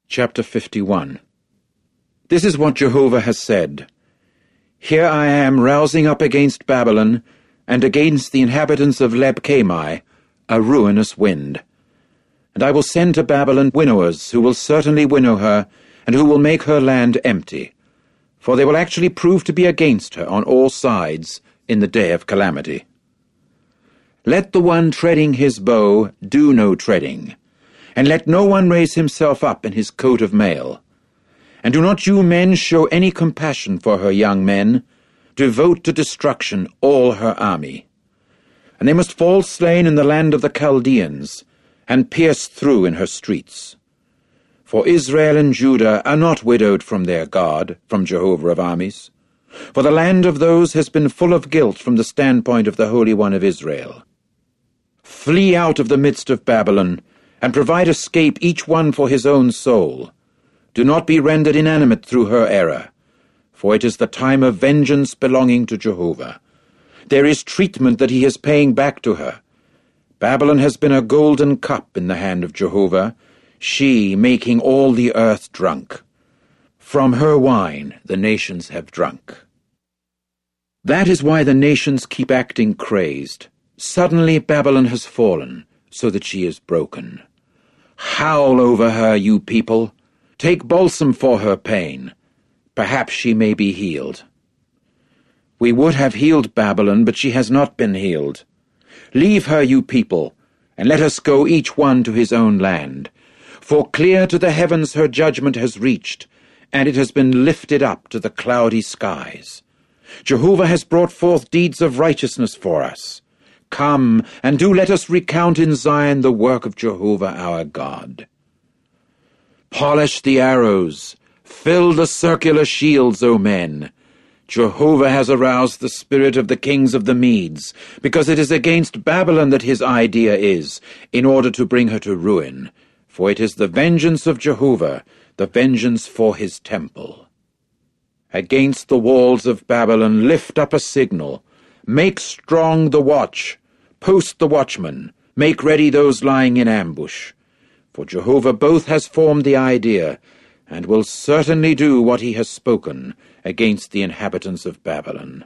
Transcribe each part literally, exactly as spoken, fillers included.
Chapter fifty-one. This is what Jehovah has said. Here I am rousing up against Babylon, and against the inhabitants of Leb-Kamai, a ruinous wind. And I will send to Babylon winnowers, who will certainly winnow her, and who will make her land empty. For they will actually prove to be against her on all sides in the day of calamity. Let the one treading his bow do no treading, and let no one raise himself up in his coat of mail. And do not you men show any compassion for her young men, devote to destruction all her army. And they must fall slain in the land of the Chaldeans, and pierced through in her streets. For Israel and Judah are not widowed from their God, from Jehovah of armies. For the land of those has been full of guilt from the standpoint of the Holy One of Israel. Flee out of the midst of Babylon, and provide escape each one for his own soul. Do not be rendered inanimate through her error, for it is the time of vengeance belonging to Jehovah. There is treatment that he is paying back to her. Babylon has been a golden cup in the hand of Jehovah, she making all the earth drunk. From her wine the nations have drunk. That is why the nations keep acting crazed. Suddenly Babylon has fallen, so that she is broken. Howl over her, you people. Take balsam for her pain. Perhaps she may be healed. We would have healed Babylon, but she has not been healed. Leave her, you people, and let us go each one to his own land. For clear to the heavens her judgment has reached, and it has been lifted up to the cloudy skies. Jehovah has brought forth deeds of righteousness for us. Come, and do let us recount in Zion the work of Jehovah our God. Polish the arrows, fill the circular shields, O men. Jehovah has aroused the spirit of the kings of the Medes, because it is against Babylon that his idea is, in order to bring her to ruin. For it is the vengeance of Jehovah, the vengeance for his temple. Against the walls of Babylon lift up a signal. Make strong the watch. Post the watchman. Make ready those lying in ambush. For Jehovah both has formed the idea, and will certainly do what he has spoken against the inhabitants of Babylon.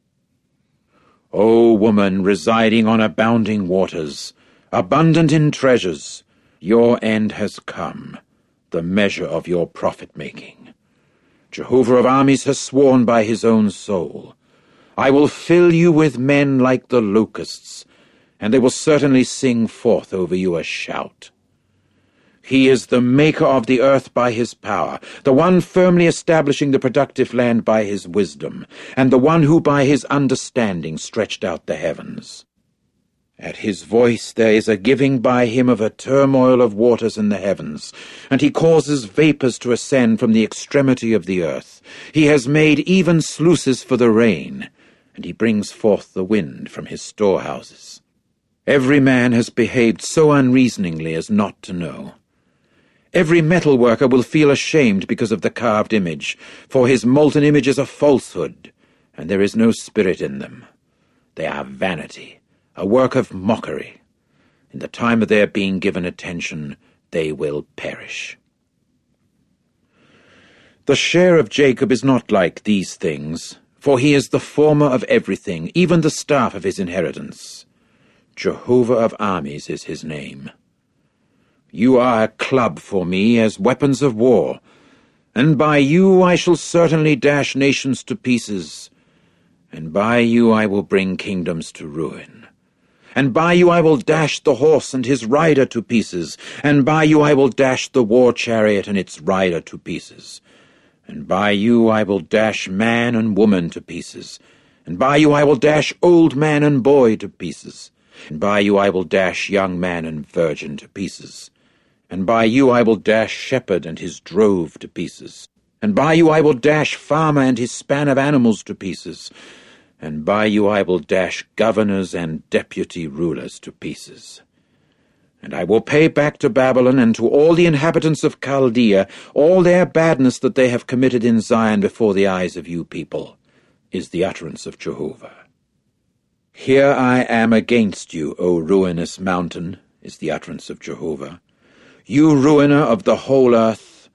O woman residing on abounding waters, abundant in treasures, your end has come, the measure of your profit-making. Jehovah of armies has sworn by his own soul, I will fill you with men like the locusts, and they will certainly sing forth over you a shout. He is the maker of the earth by his power, the one firmly establishing the productive land by his wisdom, and the one who by his understanding stretched out the heavens. At his voice there is a giving by him of a turmoil of waters in the heavens, and he causes vapors to ascend from the extremity of the earth. He has made even sluices for the rain, and he brings forth the wind from his storehouses. Every man has behaved so unreasoningly as not to know. Every metal worker will feel ashamed because of the carved image, for his molten image is a falsehood, and there is no spirit in them. They are vanity, a work of mockery. In the time of their being given attention, they will perish. The share of Jacob is not like these things, for he is the former of everything, even the staff of his inheritance. Jehovah of armies is his name. You are a club for me as weapons of war, and by you I shall certainly dash nations to pieces, and by you I will bring kingdoms to ruin. And by you I will dash the horse and his rider to pieces, and by you I will dash the war chariot and its rider to pieces. And by you I will dash man and woman to pieces, and by you I will dash old man and boy to pieces, and by you I will dash young man and virgin to pieces. And by you I will dash shepherd and his drove to pieces. And by you I will dash farmer and his span of animals to pieces. And by you I will dash governors and deputy rulers to pieces. And I will pay back to Babylon and to all the inhabitants of Chaldea all their badness that they have committed in Zion before the eyes of you people, is the utterance of Jehovah. Here I am against you, O ruinous mountain, is the utterance of Jehovah. You ruiner of the whole earth,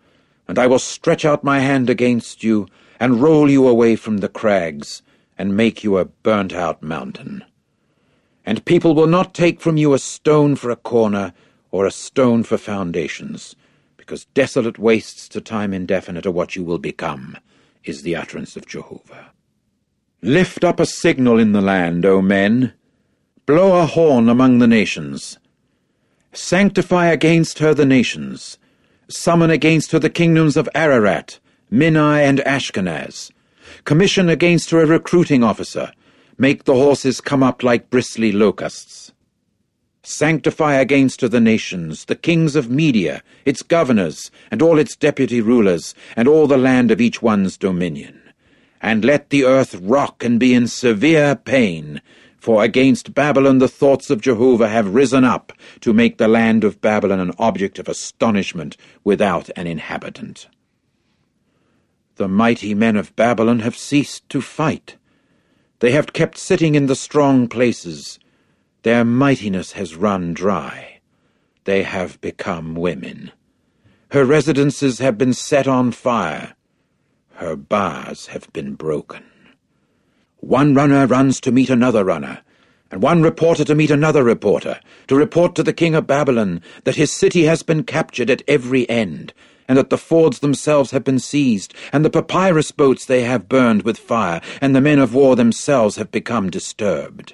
And I will stretch out my hand against you, and roll you away from the crags, and make you a burnt-out mountain. And people will not take from you a stone for a corner, or a stone for foundations, because desolate wastes to time indefinite are what you will become, is the utterance of Jehovah. Lift up a signal in the land, O men. Blow a horn among the nations. Sanctify against her the nations. Summon against her the kingdoms of Ararat, Minai, and Ashkenaz. Commission against her a recruiting officer. Make the horses come up like bristly locusts. Sanctify against her the nations, the kings of Media, its governors, and all its deputy rulers, and all the land of each one's dominion. And let the earth rock and be in severe pain, for against Babylon the thoughts of Jehovah have risen up to make the land of Babylon an object of astonishment without an inhabitant. The mighty men of Babylon have ceased to fight. They have kept sitting in the strong places. Their mightiness has run dry. They have become women. Her residences have been set on fire. Her bars have been broken. One runner runs to meet another runner, and one reporter to meet another reporter, to report to the king of Babylon that his city has been captured at every end, and that the fords themselves have been seized, and the papyrus boats they have burned with fire, and the men of war themselves have become disturbed.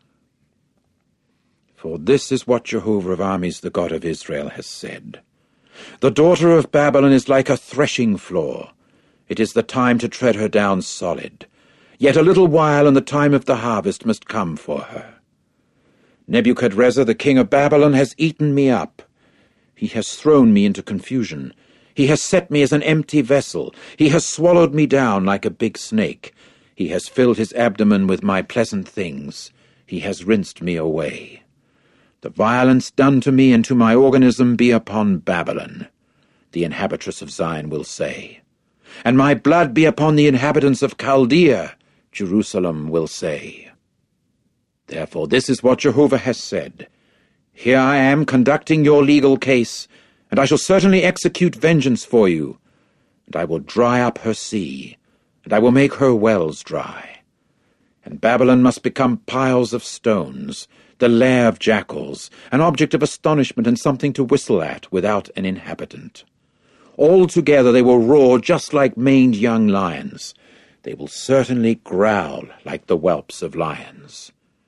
For this is what Jehovah of armies, the God of Israel, has said. The daughter of Babylon is like a threshing floor. It is the time to tread her down solid. Yet a little while, and the time of the harvest must come for her. Nebuchadrezzar, the king of Babylon, has eaten me up. He has thrown me into confusion. He has set me as an empty vessel. He has swallowed me down like a big snake. He has filled his abdomen with my pleasant things. He has rinsed me away. The violence done to me and to my organism be upon Babylon, the inhabitress of Zion will say. And my blood be upon the inhabitants of Chaldea, Jerusalem will say. Therefore this is what Jehovah has said. Here I am conducting your legal case, and I shall certainly execute vengeance for you. And I will dry up her sea, and I will make her wells dry. And Babylon must become piles of stones, the lair of jackals, an object of astonishment and something to whistle at without an inhabitant. All together they will roar just like maned young lions. They will certainly growl like the whelps of lions.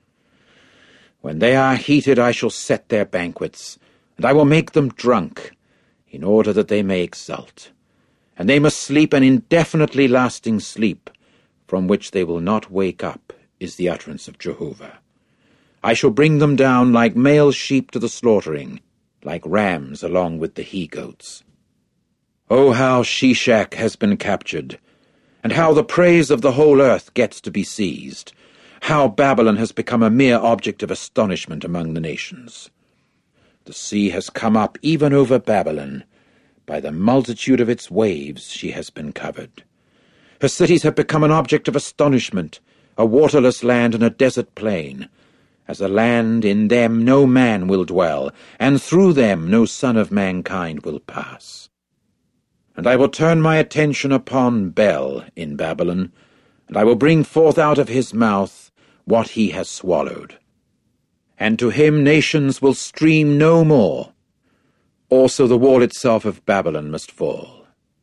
When they are heated I shall set their banquets, and I will make them drunk, in order that they may exult. And they must sleep an indefinitely lasting sleep, from which they will not wake up, is the utterance of Jehovah. I shall bring them down like male sheep to the slaughtering, like rams along with the he-goats. Oh, how Sheshach has been captured, and how the praise of the whole earth gets to be seized, how Babylon has become a mere object of astonishment among the nations. The sea has come up even over Babylon. By the multitude of its waves she has been covered. Her cities have become an object of astonishment, a waterless land and a desert plain. As a land, in them no man will dwell, and through them no son of mankind will pass. And I will turn my attention upon Bel in Babylon, and I will bring forth out of his mouth what he has swallowed. And to him nations will stream no more. Also the wall itself of Babylon must fall.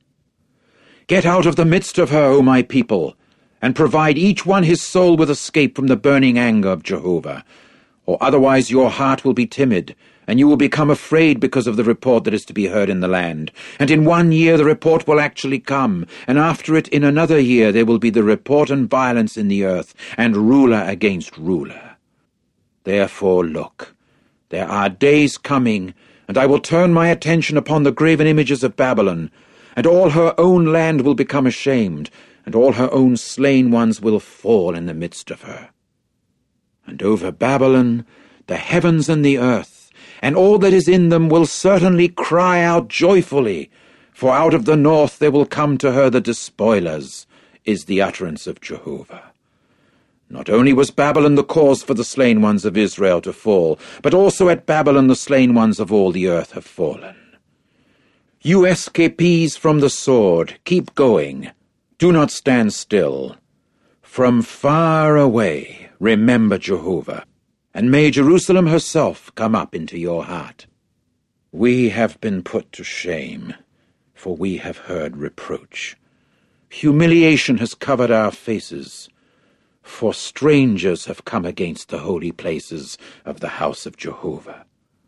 Get out of the midst of her, O my people, and provide each one his soul with escape from the burning anger of Jehovah, or otherwise your heart will be timid, and you will become afraid because of the report that is to be heard in the land. And in one year the report will actually come, and after it in another year there will be the report and violence in the earth, and ruler against ruler. Therefore look, there are days coming, and I will turn my attention upon the graven images of Babylon, and all her own land will become ashamed, and all her own slain ones will fall in the midst of her. And over Babylon the heavens and the earth, and all that is in them will certainly cry out joyfully, for out of the north there will come to her the despoilers, is the utterance of Jehovah. Not only was Babylon the cause for the slain ones of Israel to fall, but also at Babylon the slain ones of all the earth have fallen. You escapees from the sword, keep going. Do not stand still. From far away, remember Jehovah, and may Jerusalem herself come up into your heart. We have been put to shame, for we have heard reproach. Humiliation has covered our faces, for strangers have come against the holy places of the house of Jehovah.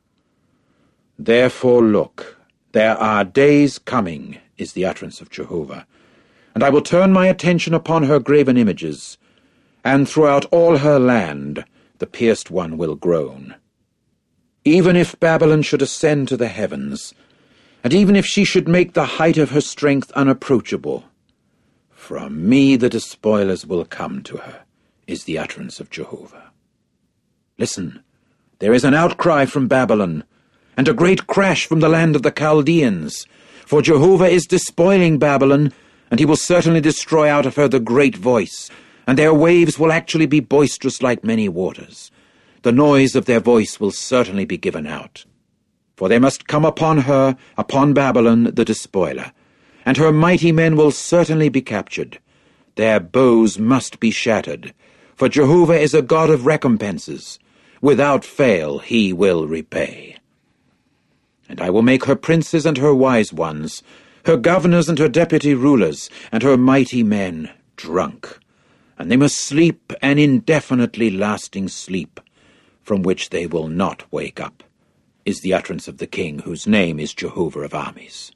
Therefore look, there are days coming, is the utterance of Jehovah, and I will turn my attention upon her graven images, and throughout all her land the pierced one will groan. Even if Babylon should ascend to the heavens, and even if she should make the height of her strength unapproachable, from me the despoilers will come to her, is the utterance of Jehovah. Listen, there is an outcry from Babylon, and a great crash from the land of the Chaldeans, for Jehovah is despoiling Babylon, and he will certainly destroy out of her the great voice, and their waves will actually be boisterous like many waters. The noise of their voice will certainly be given out. For there must come upon her, upon Babylon, the despoiler, and her mighty men will certainly be captured. Their bows must be shattered, for Jehovah is a God of recompenses. Without fail he will repay. And I will make her princes and her wise ones, her governors and her deputy rulers, and her mighty men drunk, and they must sleep an indefinitely lasting sleep, from which they will not wake up, is the utterance of the King, whose name is Jehovah of armies.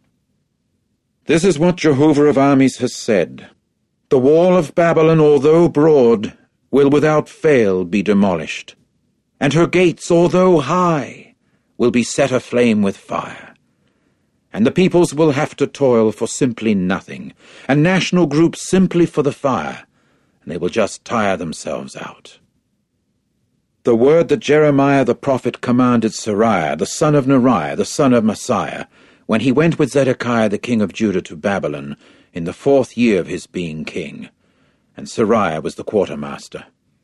This is what Jehovah of armies has said. The wall of Babylon, although broad, will without fail be demolished, and her gates, although high, will be set aflame with fire. And the peoples will have to toil for simply nothing, and national groups simply for the fire, and they will just tire themselves out. The word that Jeremiah the prophet commanded Seraiah, the son of Neriah, the son of Messiah, when he went with Zedekiah the king of Judah to Babylon, in the fourth year of his being king, and Seraiah was the quartermaster.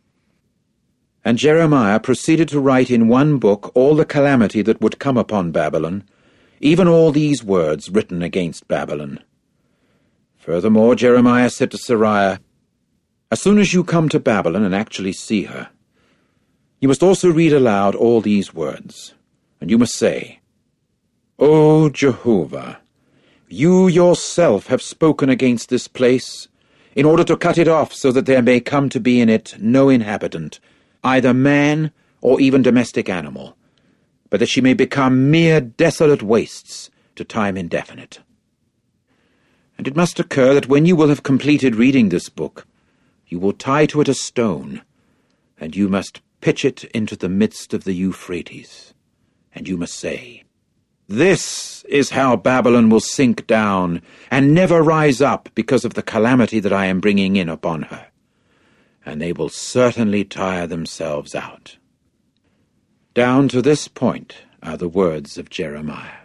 And Jeremiah proceeded to write in one book all the calamity that would come upon Babylon, even all these words written against Babylon. Furthermore, Jeremiah said to Seraiah, as soon as you come to Babylon and actually see her, you must also read aloud all these words, and you must say, O Jehovah, you yourself have spoken against this place, in order to cut it off so that there may come to be in it no inhabitant, either man or even domestic animal, but that she may become mere desolate wastes to time indefinite. And it must occur that when you will have completed reading this book, you will tie to it a stone, and you must pitch it into the midst of the Euphrates, and you must say, this is how Babylon will sink down and never rise up because of the calamity that I am bringing in upon her. And they will certainly tire themselves out. Down to this point are the words of Jeremiah.